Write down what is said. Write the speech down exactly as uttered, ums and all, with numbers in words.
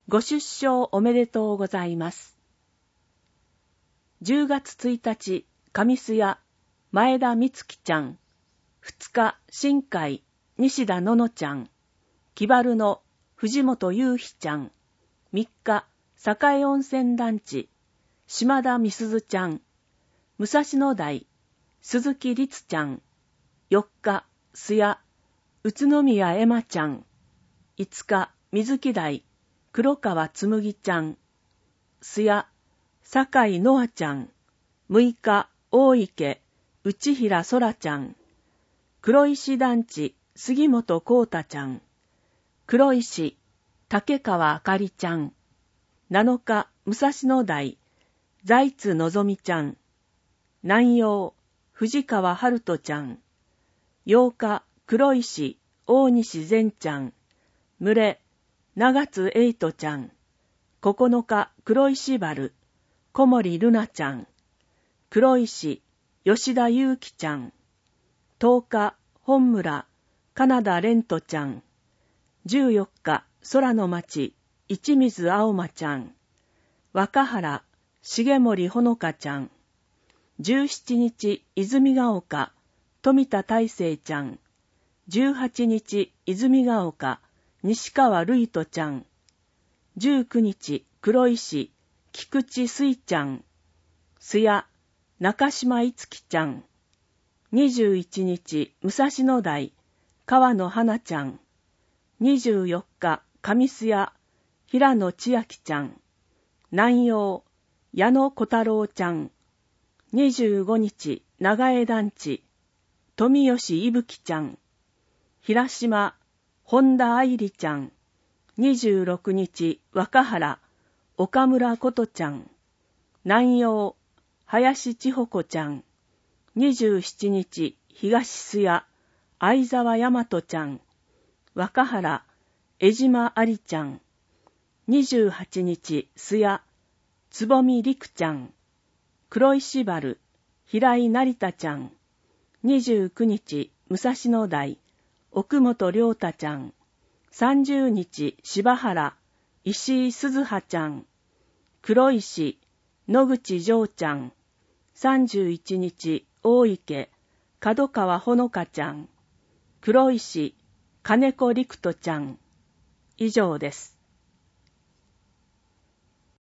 ご出生おめでとうございます。じゅうがつついたち、上須屋、前田美月ちゃん。ふつか、新海、西田ののちゃん。木原の藤本優希ちゃん。みっか、栄温泉団地、島田美鈴ちゃん。武蔵野台、鈴木律ちゃん。よっか、須谷、宇都宮エマちゃん。いつか、水木台、黒川つむぎちゃん。須谷、坂井のあちゃん。むいか、大池、内平そらちゃん。黒石団地、杉本幸太ちゃん。黒石、竹川あかりちゃん。なのか、武蔵野台、財津のぞみちゃん。南陽、藤川春人ちゃん。ようか、黒石、大西善ちゃん。群れ、長津エイトちゃん。ここのか、黒石原、小森ルナちゃん。黒石、吉田祐希ちゃん。とおか、本村、金田蓮人ちゃん。じゅうよっか、空の町、一水青馬ちゃん。若原、重森ほのかちゃん。じゅうしちにち、泉ヶ丘、富田大成ちゃん。じゅうはちにち、泉ヶ丘、西川瑠衣斗ちゃん。じゅうくにち、黒石、菊池水ちゃん。須谷、中島いつきちゃん。にじゅういちにち、武蔵野台、川野花ちゃん。にじゅうよっか、上須谷、平野千秋ちゃん。南陽、矢野小太郎ちゃん。にじゅうごにち、長江団地、富吉いぶきちゃん。平島、本田愛理ちゃん。にじゅうろくにち、若原、岡村琴ちゃん。南陽、林千穂子ちゃん。にじゅうしちにち、東須谷、相沢大和ちゃん。若原、江島ありちゃん。にじゅうはちにち、須谷、つぼみりくちゃん。黒石原、平井成田ちゃん。にじゅうくにち、武蔵野台、奥本良太ちゃん。さんじゅうにち、柴原、石井鈴葉ちゃん。黒石、野口丈ちゃん。さんじゅういちにち、大池、角川ほのかちゃん。黒石、金子陸斗ちゃん。以上です。